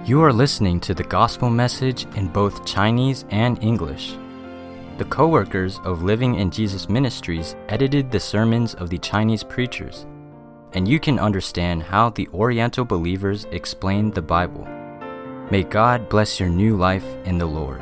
You are listening to the gospel message in both Chinese and English. The co-workers of Living in Jesus Ministries edited the sermons of the Chinese preachers, and you can understand how the Oriental believers explain the Bible. May God bless your new life in the Lord.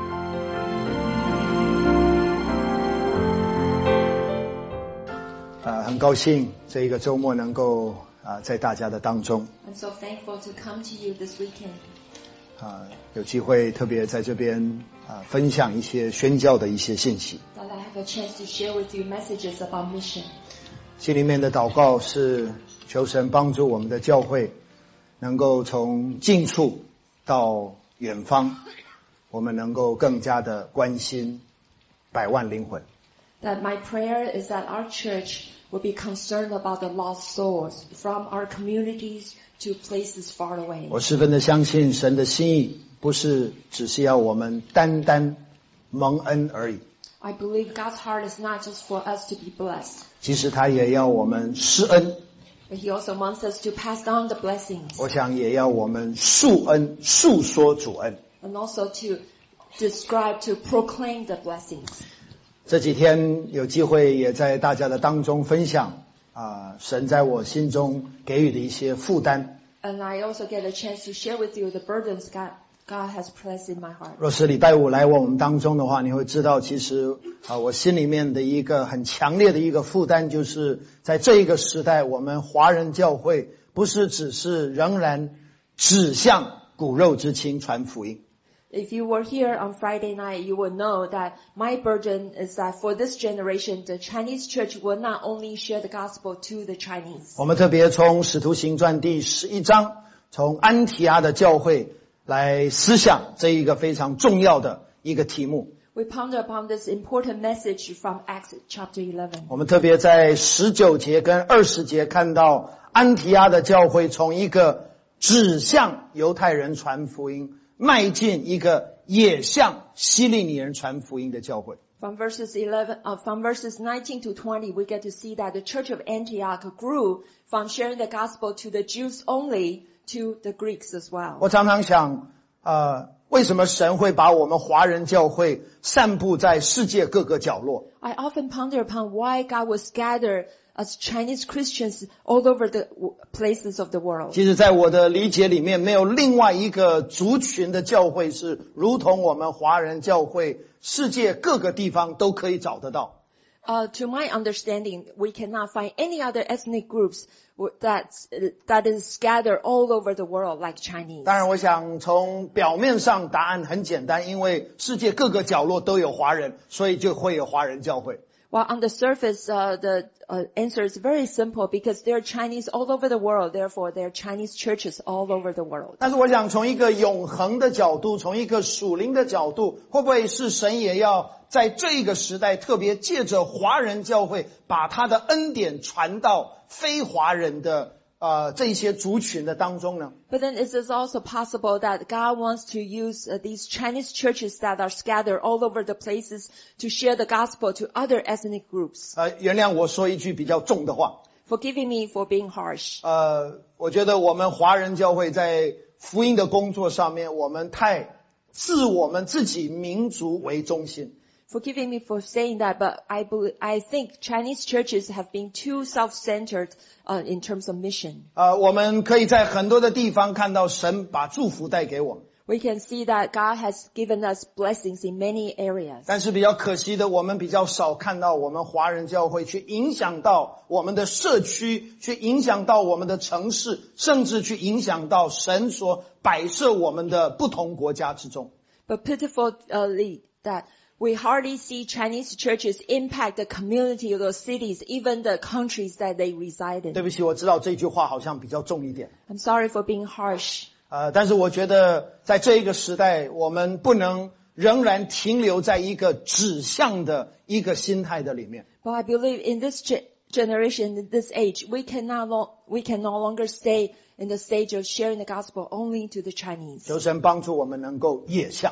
很高兴这一个周末能够在大家的当中。 I'm so thankful to come to you this weekend. 有机会特别在这边分享一些宣教的一些信息。 That I have a chance to share with you messages about mission. 心里面的祷告是求神帮助我们的教会能够从近处到远方，我们能够更加的关心百万灵魂。 That my prayer is that our church will be concerned about the lost souls from our communities to places far away. 我十分的相信神的心意不是只是要我们单单蒙恩而已。 I believe God's heart is not just for us to be blessed. 其实他也要我们施恩。 But He also wants us to pass down the blessings. 我想也要我们述恩，述说主恩。 And also to describe, to proclaim the blessings. 这几天有机会也在大家的当中分享神在我心中给予的一些负担。 And I also get a chance to share with you the burdens God has placed in my heart. 若是礼拜五来我们当中的话，你会知道其实我心里面的一个很强烈的一个负担，就是在这一个时代，我们华人教会不是只是仍然只向骨肉之亲传福音。 If you were here on Friday night, you would know that my burden is that for this generation, the Chinese church will not only share the gospel to the Chinese. 我们特别从使徒行传第11章，从安提阿的教会来思想这一个非常重要的一个题目。 We ponder upon this important message from Acts chapter 11. 我们特别在19节跟20节看到安提阿的教会从一个只向犹太人传福音迈进一个也向希利尼人传福音的教会。 From verses 19 to 20, we get to see that the church of Antioch grew from sharing the gospel to the Jews only to the Greeks as well. 我常常想为什么神会把我们华人教会散布在世界各个角落？ I often ponder upon why God would scatter as Chinese Christians all over the places of the world. 其实在我的理解里面，没有另外一个族群的教会是如同我们华人教会，世界各个地方都可以找得到。 To my understanding, we cannot find any other ethnic groups that is scattered all over the world like Chinese. 当然我想从表面上答案很简单，因为世界各个角落都有华人，所以就会有华人教会。 While on the surface, the answer is very simple because there are Chinese all over the world. Therefore, there are Chinese churches all over the world. 但是我想从一个永恒的角度，从一个属灵的角度，会不会是神也要在这个时代特别借着华人教会，把他的恩典传到非华人的这些族群的当中呢？ But then it is also possible that God wants to use these Chinese churches that are scattered all over the places to share the gospel to other ethnic groups. 原谅我说一句比较重的话。 Forgiving me for being harsh. 我觉得我们华人教会在福音的工作上面，我们太自我们自己民族为中心。 Forgiving me for saying that, but I think Chinese churches have been too self-centered in terms of mission. 我们可以在很多的地方看到神把祝福带给我们。 We can see that God has given us blessings in many areas. 但是比较可惜的，我们比较少看到我们华人教会去影响到我们的社区，去影响到我们的城市，甚至去影响到神所摆设我们的不同国家之中。 But pitifully that we hardly see Chinese churches impact the community of those cities, even the countries that they reside in. 对不起，我知道这句话好像比较重一点。 I'm sorry for being harsh. 但是我觉得在这一个时代，我们不能仍然停留在一个指向的一个心态的里面。 But I believe in this generation, in this age, we can no longer stay in the stage of sharing the gospel only to the Chinese. 求神帮助我们能够也向。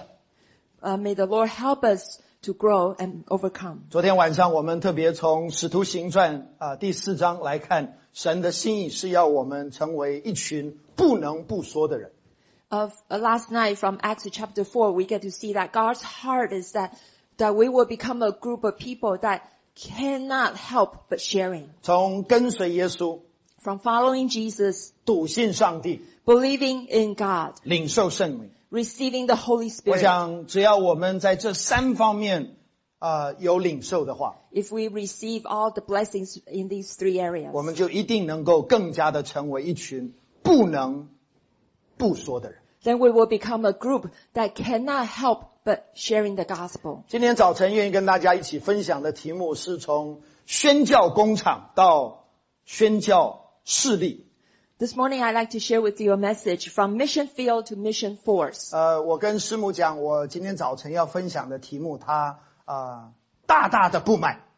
May the Lord help us to grow and overcome. 昨天晚上我们特别从使徒行传第4章来看，神的心意是要我们成为一群不能不说的人。 of last night from Acts chapter 4, we get to see that God's heart is that we will become a group of people that cannot help but sharing. 从跟随耶稣， From following Jesus, 笃信上帝， believing in God, 领受圣灵。 receiving the Holy 我 Spirit. 想只要我们在这3方面有领受的话， If we receive all the blessings in these 3 areas, 我们就一定能够更加的成为一群不能不说的人。 then we will become a group that cannot help but sharing the gospel. 今天早晨愿意跟大家一起分享的题目是从宣教工厂到宣教事例。 This morning I'd like to share with you a message from mission field to mission force. 我跟师母讲，我今天早晨要分享的题目，他大大的不满。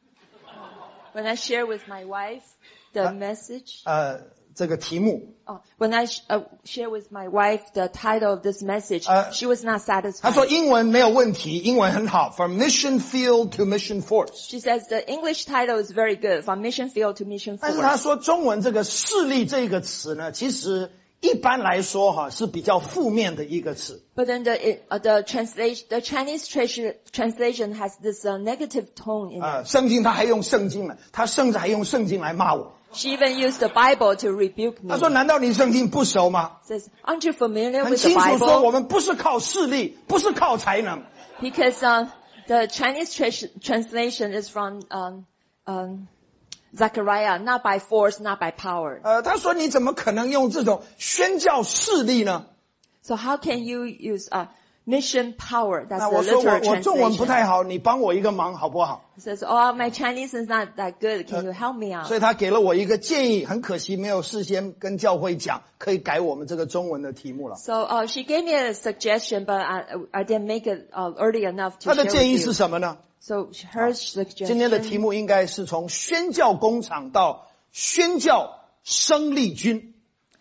When I share with my wife the message, 这个题目， when I share with my wife the title of this message, she was not 他 satisfied. 说英文没有问题，英文很好 ，From mission field to mission force。 She says the English title is very good, from mission field to mission 但是他 force. 说中文这个事例这个词呢，其实一般来说是比较负面的一个词。 But then the Chinese translation has this negative tone in it. 圣经他还用圣经了，他甚至还用圣经来骂我。 She even used the Bible to rebuke me. 他说难道你圣经不熟吗？ Says, aren't you familiar 很 with the 清楚说我 Bible? 们不是靠势力，不是靠才能。 Because the Chinese translation is from Zechariah, not by force, not by power. 他说你怎么可能用这种宣教势力呢？ So how can you use mission power? That's 那 the 我说 literal 我中文不 translation. 太好，你帮我一个忙好不好？ Says, oh, my Chinese is not that good. Can you help me out? 所以他给了我一个建议，很可惜没有事先跟教会讲，可以改我们这个中文的题目了。 So she gave me a suggestion, but I didn't make it early enough to 他的 share 建议 with 是 you. 什么呢？ So her 今天的题 suggestion. 目应该是从宣教工厂到宣教生力军。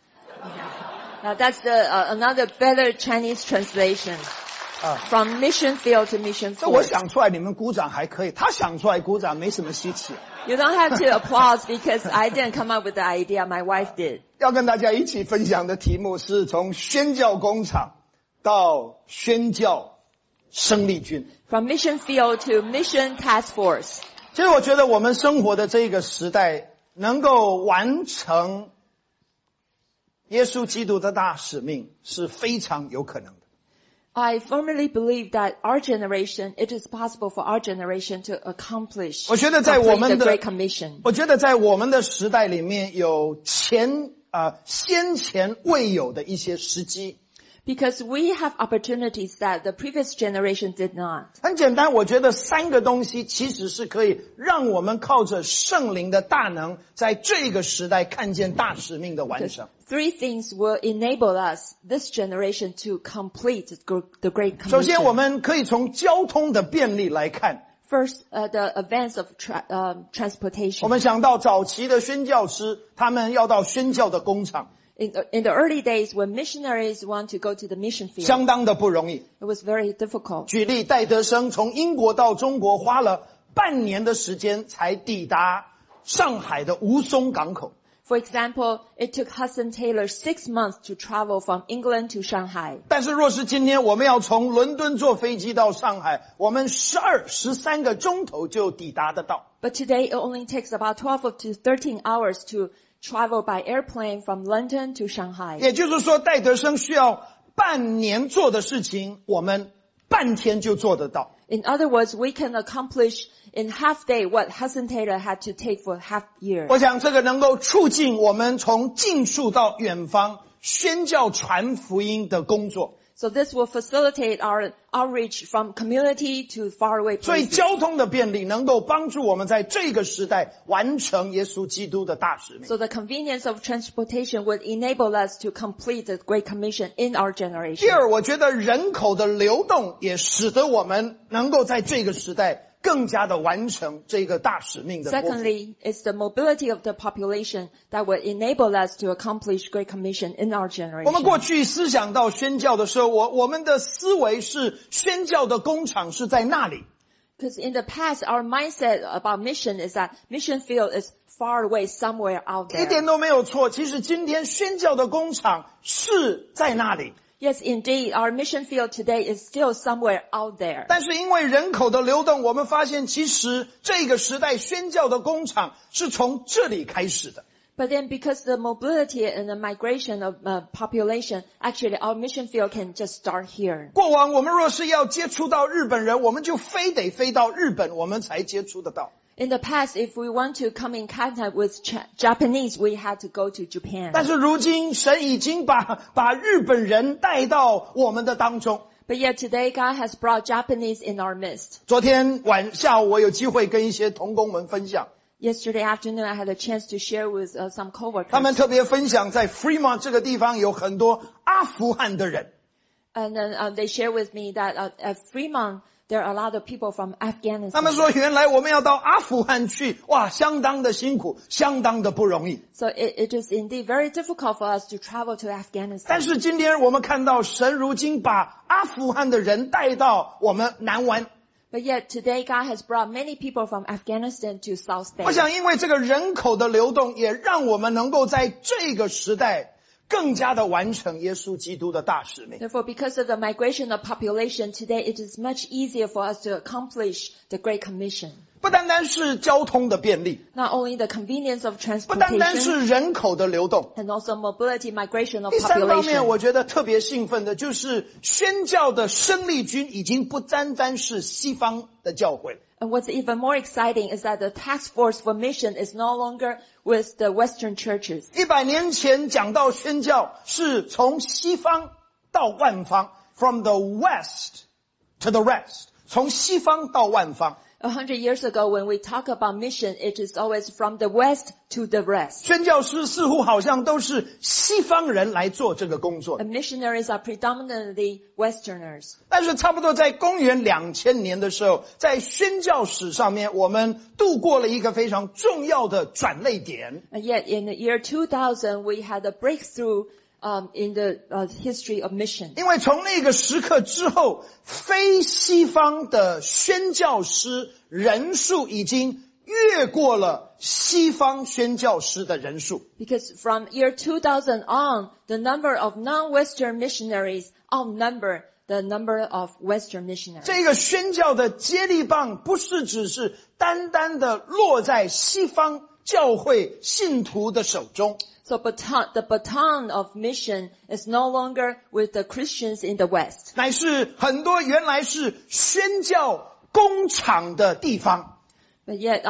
Now that's another better Chinese translation. From mission field to mission 这我 force. 想出来，你们鼓掌还可以；他想出来鼓掌没什么稀奇。 You don't have to applause because I didn't come up with the idea. My wife did. 要跟大家一起分享的题目是从宣教工厂到宣教生力军。 From mission field to mission task force. 其实我觉得我们生活的这个时代，能够完成耶稣基督的大使命是非常有可能的。 I firmly believe that our generation, it is possible for our generation to accomplish 我觉得在我 complete 们 the 的 Great Commission. 我觉得在我们的时代里面有先前未有的一些时机。 Because we have opportunities that the previous generation did not. 很简单，我觉得3个东西其实是可以让我们靠着圣灵的大能，在这个时代看见大使命的完成。 3 things will enable us, this generation, to complete the Great 首先，我 Commission. 们可以从交通的便利来看。 First, the advance of transportation. 我们想到早期的宣教师，他们要到宣教的工厂， In the early days, when missionaries want to go to the mission field, 相当的不容易。 it was very difficult. 举例，戴德生从英国到中国花了半年的时间才抵达上海的吴淞港口。 For example, it took Hudson Taylor 6 months to travel from England to Shanghai. 但是若是今天我们要从伦敦坐飞机到上海，我们13个钟头就抵达得到。 But today, it only takes about 12 to 13 hours to travel by airplane from London to Shanghai. 也就是说，戴德生需要半年做的事情，我们半天就做得到。 In other words, we can accomplish in half day what Hudson Taylor had to take for half year. 我想这个能够促进我们从近处到远方宣教传福音的工作。 So this will facilitate our outreach from community to faraway 所以 places. 交通的便利能够帮助我们在这个时代完成耶稣基督的大使命。 So the convenience of transportation would enable us to complete the Great Commission in our 第 generation. 二，我觉得人口的流动也使得我们能够在这个时代更加的完成这个大使命的托付。 Secondly, it's the mobility of the population that will enable us to accomplish Great Commission in our 我们过 generation. 去思想到宣教的时候，我们的思维是宣教的工厂是在那里。 Because in the past, our mindset about mission is that mission field is far away somewhere out 一点 there. 都没有错。其实今天宣教的工厂是在那里， Yes, indeed, our mission field today is still somewhere out there. 但是因为人口的流动，我们发现其实这个时代宣教的工厂是从这里开始的。 But then because the mobility and the migration of population, actually our mission field can just start here. 过往我们若是要接触到日本人，我们就非得飞到日本，我们才接触得到。 In the past, if we want to come in contact with Japanese, we had to go to Japan. 但是如今神已经把日本人带到我们的当中。 But yet today, God has brought Japanese in our midst. 昨天下午我有机会跟一些同工们分享， Yesterday afternoon, I had a chance to share with some 他们 coworkers. 特别分享在 Fremont 这个地方有很多阿富汗的人。 And then they share with me that at Fremont, there are a lot of people from 他 Afghanistan. 们说原来我们要到阿富汗去，哇，相当的辛苦，相当的不容易。 So it is indeed very difficult for us to travel to 但 Afghanistan. 是今天我们看到神如今把阿富汗的人带到我们南湾。 But yet today, God has brought many people from Afghanistan to South 我 Bay. 想因为这个人口的流动，也让我们能够在这个时代更加的完成耶稣基督的大使命。 Therefore, because of the migration of population today, it is much easier for us to accomplish the Great Commission. 不单单是交通的便利， Not only the convenience of 不单单 transportation, 是人口的流动。 and also mobility, migration of 第三方面， population. 我觉得特别兴奋的就是宣教的生力军已经不单单是西方的教会。 And what's even more exciting is that the task force for mission is no longer with the Western churches. 100年前讲到宣教是从西方到万方 ，from the west to the rest， 从西方到万方。 100 years ago, when we talk about mission, it is always from the West to the rest. 宣教师似乎好像都是西方人来做这个工作的， And missionaries are predominantly Westerners. 但是差不多在公元2000年的时候，在宣教史上面，我们度过了一个非常重要的转捩点。 And yet, in the year 2000, we had a breakthrough in the history of mission. 因为从那个时刻之后，非西方的宣教师人数已经越过了西方宣教师的人数。 Because from year 2000 on, the number of non-Western missionaries outnumber the number of Western missionaries. 这个宣教的接力棒不是只是单单的落在西方教会信徒的手中， So the baton of mission is no longer with the Christians in the West. 乃是很多原来是宣教工厂的地方， But yet,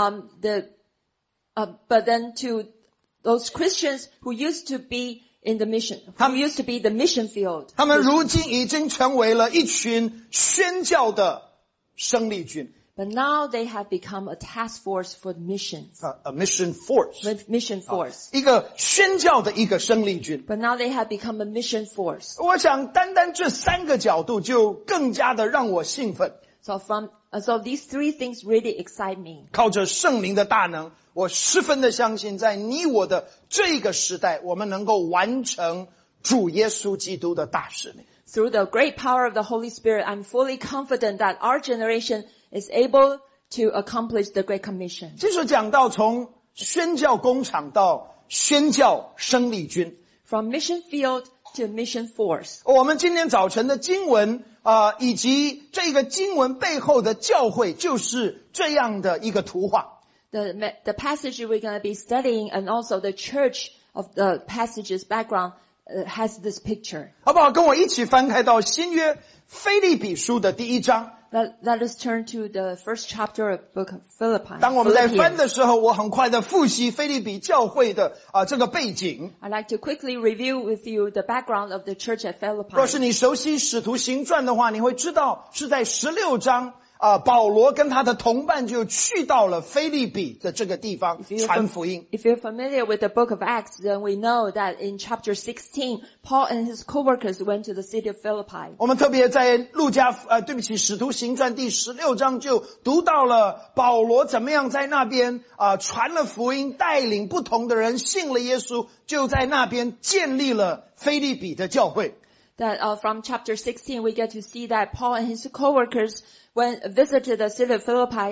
but then to those Christians who used to be in the mission, who used to be the mission field. 他们如今已经成为了一群宣教的生力军。 But now they have become a task force for missions, A mission force， with mission force. 一个宣教的一个生力军。 But now they have become a mission force. 我想单单这3个角度就更加的让我兴奋。 So these three things really excite me. 靠着圣灵的大能，我十分的相信，在你我的这个时代，我们能够完成主耶稣基督的大使命。 Through the great power of the Holy Spirit, I'm fully confident that our generation is able to accomplish the Great Commission. 其实讲到从宣教工厂到宣教生力军， From mission field to mission force. 我们今天早晨的经文以及这个经文背后的教会，就是这样的一个图画。 The passage we're going to be studying and also the church of the passage's background has this picture. 好不好？跟我一起翻开到新约腓立比书的第1章。 Let us turn to the first chapter of book of Philippi. 当我们在翻 Philippians. 的时候，我很快的复习腓立比教会的这个背景。 I'd like to quickly review with you the background of the church at 若是 Philippi. 你熟悉使徒行传的话，你会知道是在16章保罗跟他的同伴就去到了腓立比的这个地方传福音。 If you're familiar with the book of Acts, then we know that in chapter 16, Paul and his co-workers went to the city of Philippi. 我们特别在使徒行传第16章就读到了保罗怎么样在那边传了福音，带领不同的人信了耶稣，就在那边建立了腓立比的教会。 That from chapter 16, we get to see that Paul and his co-workers visited the city of Philippi and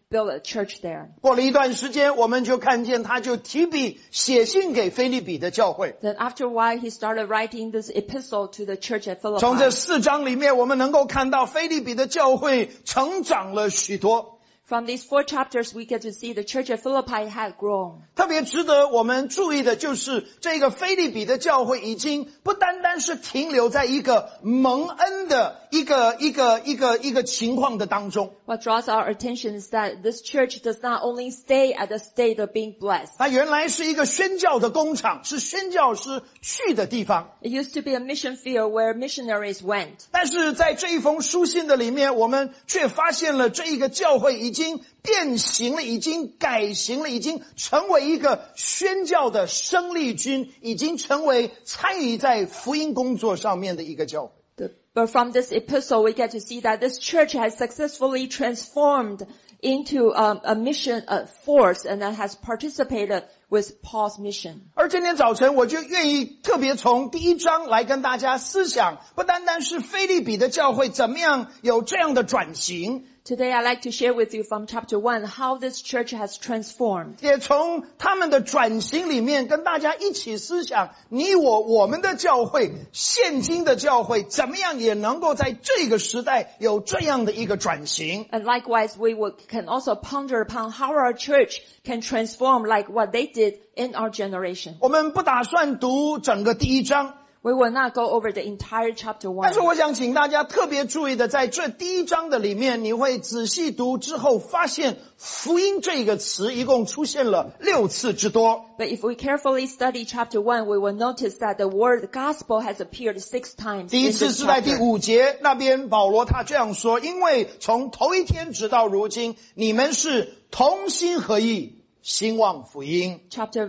build a church there. 过了一段时间，我们就看见他就提笔写信给腓立比的教会。 Then after a while, he started writing this epistle to the church at 从这 Philippi. 4章里面，我们能够看到腓立比的教会成长了许多。 From these 4 chapters, we get to see the church at Philippi had grown. 特别值得我们注意的就是，这个腓立比的教会已经不单单是停留在一个蒙恩的一个情况的当中。 What draws our attention is that this church does not only stay at the state of being blessed. 它原来是一个宣教的工厂，是宣教师去的地方。 It used to be a mission field where missionaries went. 但是在这一封书信的里面，我们却发现了这一个教会已经变形了，已经改形了，已经成为一个宣教的生力军，已经成为参与在福音工作上面的一个教会。 But from this epistle, we get to see that this church has successfully transformed into a mission force and that has participated with Paul's mission. 而今天早晨我就愿意特别从第1章来跟大家思想，不单单是腓立比的教会怎么样有这样的转型， Today, I'd like to share with you from chapter 1 how this church has transformed. 也从他们的转型里面跟大家一起思想，我们的教会，现今的教会怎么样也能够在这个时代有这样的一个转型。 And likewise, can also ponder upon how our church can transform like what they did in our generation. 我们不打算读整个第1章， We will not go over the entire chapter 但是 1. 我想请大家特别注意的，在这第1章的里面，你会仔细读之后发现福音这个词一共出现了6次之多。 But if we carefully study chapter 1, we will notice that the word gospel has appeared 6 times 第 in 一次 this 是在第 chapter. 5节，那边保罗他这样说，因为从头一天直到如今，你们是同心合意，兴旺福音。 Chapter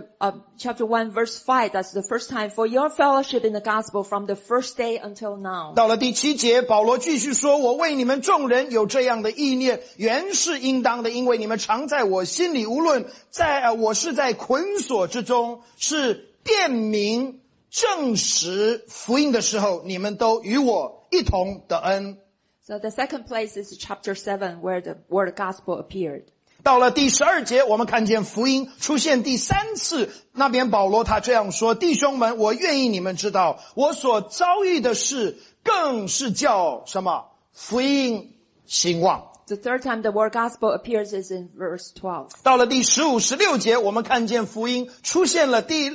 1 verse 5, that's the first time for your fellowship in the gospel from the first day until now. 到了第7节，保罗继续说，我为你们众人有这样的意念，原是应当的，因为你们常在我心里，无论我是在捆锁之中，是辨明证实福音的时候，你们都与我一同得恩。 So the second place is chapter 7 where the word gospel appeared. 到了第12节，我们看见福音出现第3次，那边保罗他这样说，弟兄们，我愿意你们知道，我所遭遇的事更是叫什么？福音兴旺。 The third time the word gospel appears is in verse 12. 到了第15、16节，我们看见福音出现了第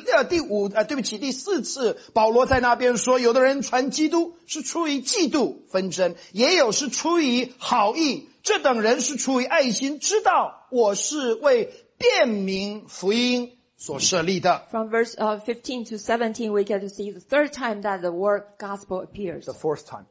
4次，保罗在那边说，有的人传基督是出于嫉妒纷争，也有是出于好意，这等人是出于爱心，知道我是为辨明福音所设立的。 From verse 15 to 17, we get to see the third time that the word gospel appears. The fourth time.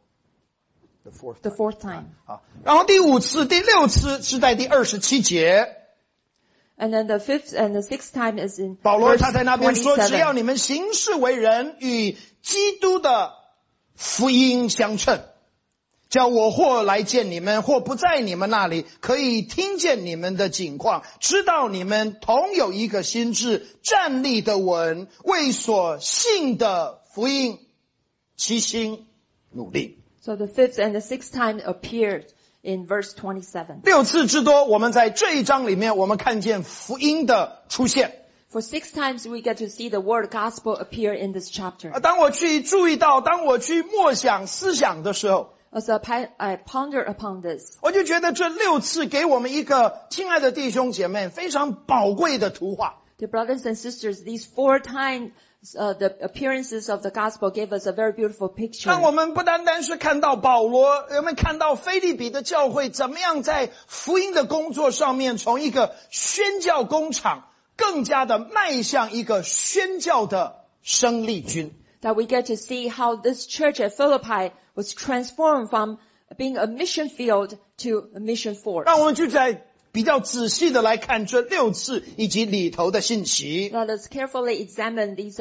The fourth time. 然后第5次、第6次是在第27节。 And then the fifth and the sixth time is in 保罗 verse 他在那边说，只要 27. 你们行事为人与基督的福音相称，叫我或来见你们，或不在你们那里，可以听见你们的景况，知道你们同有一个心志，站立的稳，为所信的福音齐心努力。 So the fifth and the sixth time appeared in verse 27. 6次之多，我们在这一章里面，我们看见福音的出现。 For 6 times we get to see the word gospel appear in this chapter. 当我去注意到，当我去默想思想的时候， As I ponder upon this, 我就觉得这6次给我们一个，亲爱的弟兄姐妹，非常宝贵的图画。 dear brothers and sisters, these 4 times the appearances of the gospel gave us a very beautiful picture. 让我们不单单是看到保罗，我们看到腓立比的教会怎么样在福音的工作上面，从一个宣教工厂，更加的迈向一个宣教的生力军。 That we get to see how this church at Philippi was transformed from being a mission field to a mission force. 让我们就在比较仔细的来看这6次以及里头的信息。 Let us carefully examine these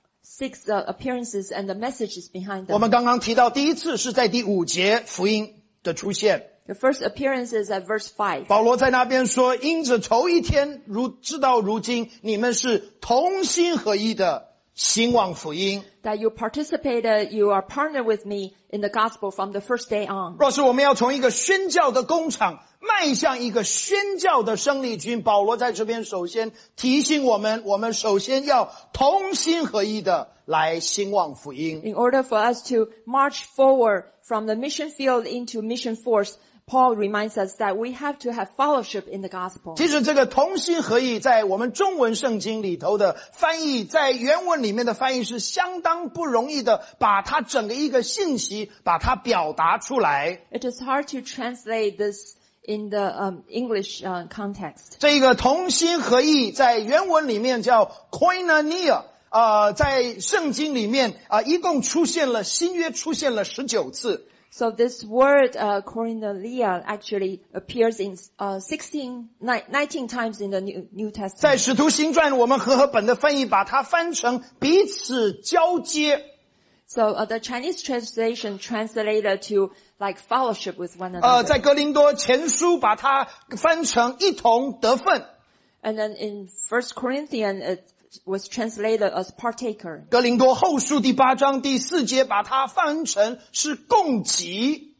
6 appearances and the messages behind 我 them. 们刚刚提到第1次是在第5节福音的出现。 The first appearance is at verse 5. 保罗在那边说，因着头一天直到如今，你们是同心合一的兴旺福音。 That you participated, you are partnered with me in the gospel from the first day on. 若是我们要从一个宣教的工厂迈向一个宣教的生力军。保罗在这边首先提醒我们首先要同心合意的来兴旺福音。 In order for us to march forward from the mission field into mission force, Paul reminds us that we have to have fellowship in the gospel. 其实这个同心合意在我们中文圣经里头的翻译，在原文里面的翻译是相当不容易的，把它整个一个信息把它表达出来。 It is hard to translate this in the English context. 这个同心合意在原文里面叫 koinonia， 在圣经里面一共出现了新约出现了19次。 So this word, koinonia, actually appears in 19 times in the New 在 Testament. 使徒行传我们和合本的翻译把它翻成彼此交接。 So the Chinese translation translated to like fellowship with one another. 在哥林多前书把它翻成一同得分。 And then in 1 Corinthians, it was translated as partaker. 哥林多后书第8章第4节把它翻成是供给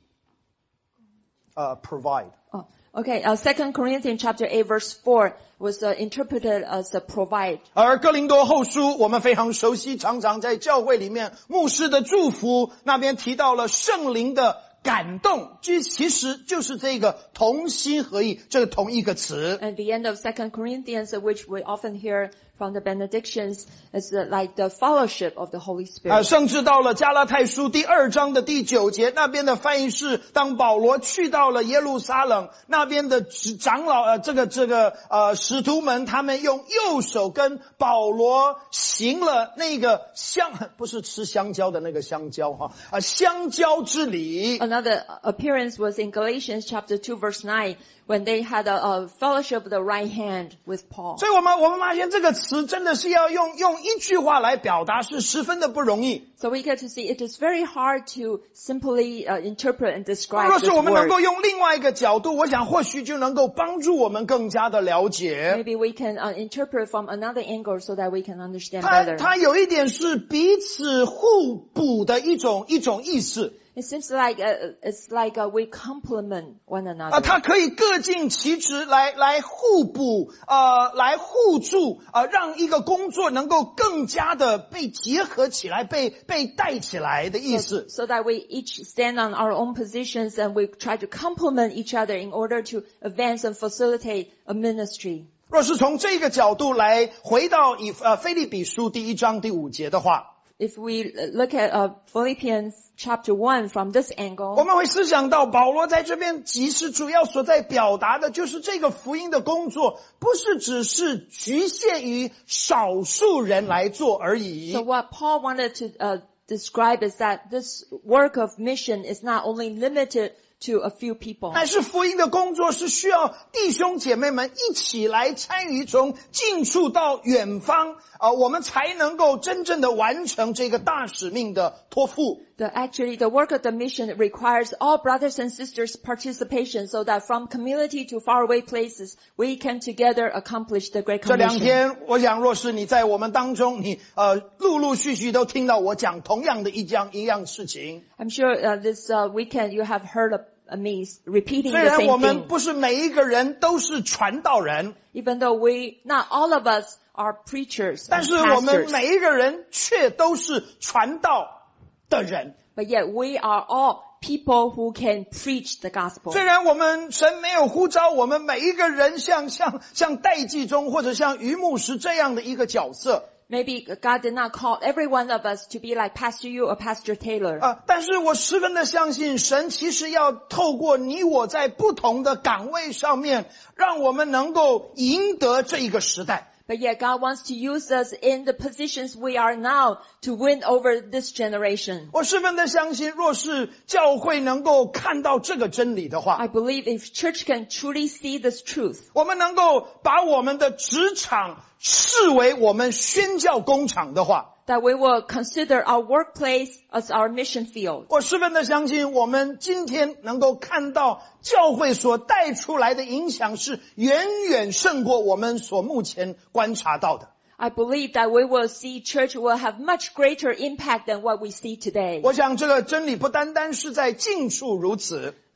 ，provide。 Oh, okay. 2 Corinthians chapter 8 verse 4 was interpreted as a provide. 而哥林多后书我们非常熟悉，常常在教会里面牧师的祝福那边提到了圣灵的感动，这其实就是这个同心合意这个同一个词。 And the end of 2 Corinthians, which we often hear from the benedictions, is like the fellowship of the Holy Spirit. 甚至到了加拉太书第2章的第9节，那边的翻译是当保罗去到了耶路撒冷，那边的长老使徒们，他们用右手跟保罗行了那个不是吃香蕉的那个香蕉香蕉之礼。 Another appearance was in Galatians chapter 2 verse 9 when they had a fellowship of the right hand with Paul. 所以我们发现这个词真的是要用一句话来表达，是十分的不容易。 So we get to see it is very hard to simply interpret and describe 若 this 是我们能 word. 够用另外一个角度，我想或许就能够帮助我们更加的了解。 Maybe we can interpret from another angle so that we can understand better. 它有一点是彼此互补的一种意思。 It seems like it's like we complement one another. 它可以各尽其职，来互补，来互助，让一个工作能够更加的被结合起来，被带起来的意思。 So that we each stand on our own positions and we try to complement each other in order to advance and facilitate a ministry. 若是从这个角度来回到腓立比书第1章第5节的话， If we look at Philippians chapter 1 from this 我 angle, 们会思想到保罗在这边其实主要所在表达的就是这个福音的工作不是只是局限于少数人来做而已。 so what Paul wanted to describe is that this work of mission is not only limited to a few people. 但是福音的工作是需要弟兄姐妹们一起来参与，从近处到远方，我们才能够真正的完成这个大使命的托付。 Actually, the work of the mission requires all brothers and sisters' participation so that from community to faraway places, we can together accomplish the Great 这2 Commission. 天，我想若是你在我们当中，你陆陆续续都听到我讲同样的一样事情。 I'm sure this weekend you have heard of me repeating 虽 the 然我 same 们 thing. 不是每一个人都是传道人， Even though not all of us are preachers 但 and 是我们 pastors, 每一个人却都是传道的人。 but yet we are all people who can preach the gospel. 虽然我们神没有呼召我们每一个人像代祭中或者像于牧师这样的一个角色， Maybe God did not call every one of us to be like Pastor Yu or Pastor Taylor. 但是我十分的相信神其实要透过你我在不同的岗位上面，让我们能够赢得这一个时代。 But yet God wants to use us in the positions we are now to win over this generation. 我十分的相信，若是教会能够看到这个真理的话， I believe if church can truly see this truth, 我们能够把我们的职场视为我们宣教工厂的话， that we will consider our workplace as our mission field. 我十分的相信，我们今天能够看到教会所带出来的影响是远远胜过我们所目前观察到的。 I believe that we will see church will have much greater impact than what we see today. 我想这个真理不单单是在近处如此，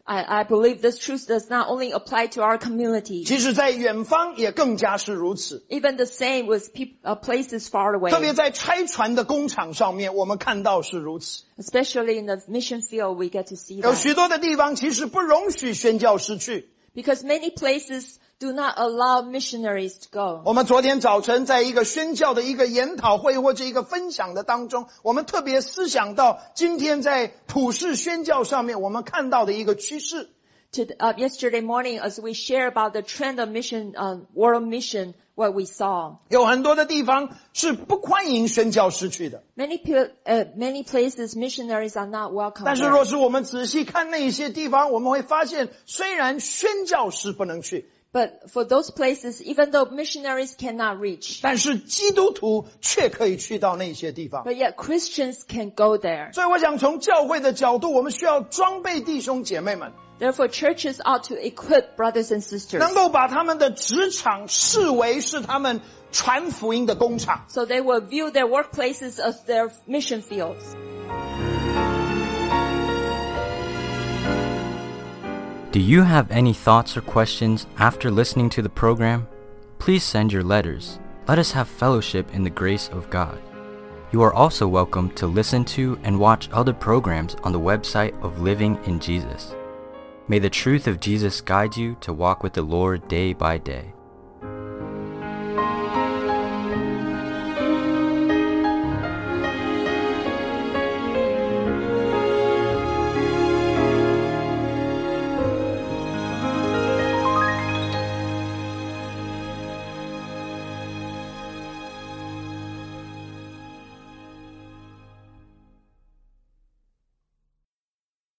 I believe this truth does not only apply to our community. 其实在远方也更加是如此。 Even the same with places far 特别 away. 在拆船的工厂上面，我们看到是如此。 Especially in the mission field, we get to see 有 that. 许多的地方其实不容许宣教师去。 Because many places do not allow missionaries to go. 我们昨天早晨在一个宣教的一个研讨会或者一个分享的当中，我们特别思想到今天在普世宣教上面我们看到的一个趋势。 Yesterday morning, as we share about the trend of mission, world mission, what we saw. 有很多的地方是不欢迎宣教师去的。 Many places missionaries are not welcome. 但是 there. 若是我们仔细看那些地方，我们会发现，虽然宣教师不能去， But for those places, even though missionaries cannot reach, 但是基督徒却可以去到那些地方。 but yet Christians can go there. 所以我想从教会的角度，我们需要装备弟兄姐妹们， Therefore, churches ought to equip brothers and sisters 能够把他们的职场视为是他们传福音的工厂。 so they will view their workplaces as their mission fields. Do you have any thoughts or questions after listening to the program? Please send your letters. Let us have fellowship in the grace of God. You are also welcome to listen to and watch other programs on the website of Living in Jesus. May the truth of Jesus guide you to walk with the Lord day by day.